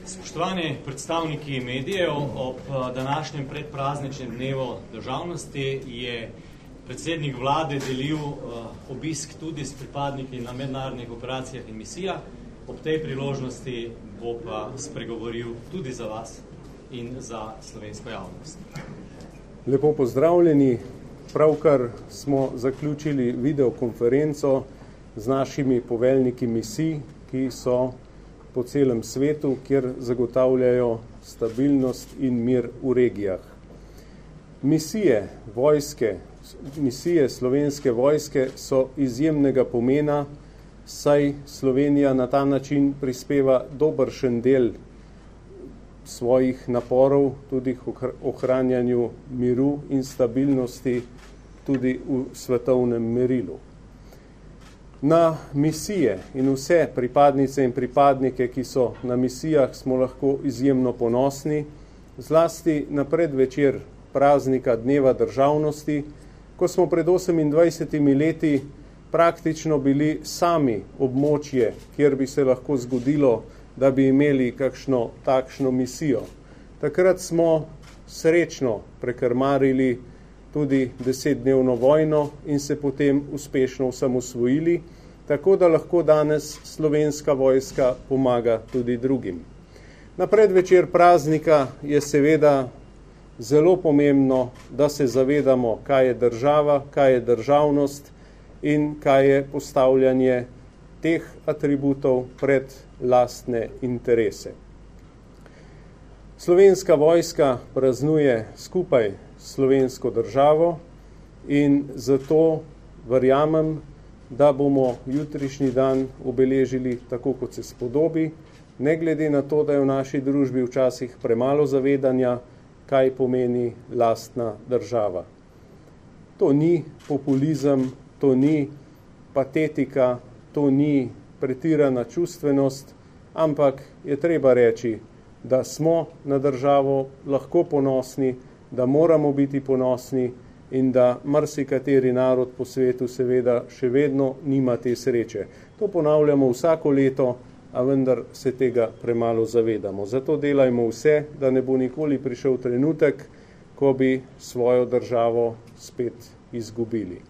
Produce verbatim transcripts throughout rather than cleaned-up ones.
Spoštovani predstavniki medijev, ob današnjem predprazničnem dnevu državnosti je predsednik vlade delil obisk tudi s pripadniki na mednarodnih operacijah in misijah. Ob tej priložnosti bo pa spregovoril tudi za vas in za slovensko javnost. Lepo pozdravljeni. Pravkar smo zaključili videokonferenco z našimi poveljniki misij, ki so po celem svetu, kjer zagotavljajo stabilnost in mir v regijah. Misije vojske, misije slovenske vojske so izjemnega pomena, saj Slovenija na ta način prispeva dobršen del svojih naporov tudi k ohranjanju miru in stabilnosti tudi v svetovnem merilu. Na misije in vse pripadnice in pripadnike, ki so na misijah, smo lahko izjemno ponosni, zlasti na predvečer praznika Dneva državnosti, ko smo pred osemindvajsetimi leti praktično bili sami območje, kjer bi se lahko zgodilo, da bi imeli kakšno takšno misijo. Takrat smo srečno prekrmarili tudi desetdnevno vojno in se potem uspešno osamosvojili, tako da lahko danes slovenska vojska pomaga tudi drugim. Na predvečer praznika je seveda zelo pomembno, da se zavedamo, kaj je država, kaj je državnost in kaj je postavljanje teh atributov pred lastne interese. Slovenska vojska praznuje skupaj s slovensko državo in zato verjamem, da bomo jutrišnji dan obeležili tako, kot se spodobi, ne glede na to, da je v naši družbi včasih premalo zavedanja, kaj pomeni lastna država. To ni populizem, to ni patetika, to ni pretirana čustvenost, ampak je treba reči, da smo na državo lahko ponosni, da moramo biti ponosni in da marsikateri narod po svetu seveda še vedno nima te sreče. To ponavljamo vsako leto, a vendar se tega premalo zavedamo. Zato delajmo vse, da ne bo nikoli prišel trenutek, ko bi svojo državo spet izgubili.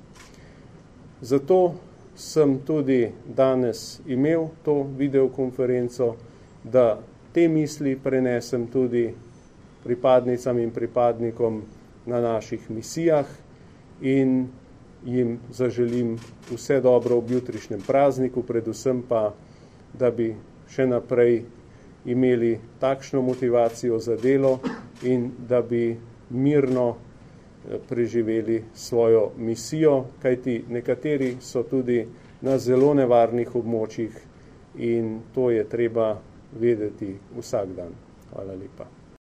Zato sem tudi danes imel to videokonferenco, da te misli prenesem tudi pripadnicam in pripadnikom na naših misijah in jim zaželim vse dobro ob jutrišnjem prazniku, predvsem pa, da bi še naprej imeli takšno motivacijo za delo in da bi mirno preživeli svojo misijo, kajti nekateri so tudi na zelo nevarnih območjih in to je treba vedeti vsak dan. Hvala lepa.